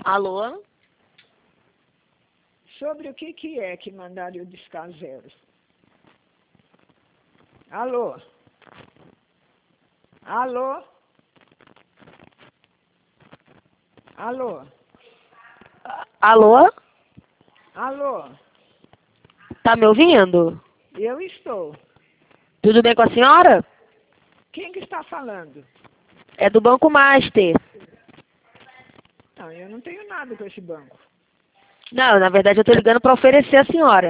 Alô? Sobre o que é que mandaram eu discar zero? Alô? Alô? Alô? Alô? Alô? Tá me ouvindo? Eu estou. Tudo bem com a senhora? Quem que está falando? É do Banco Master. Não, eu não tenho nada com esse banco. Não, na verdade eu tô ligando para oferecer a senhora.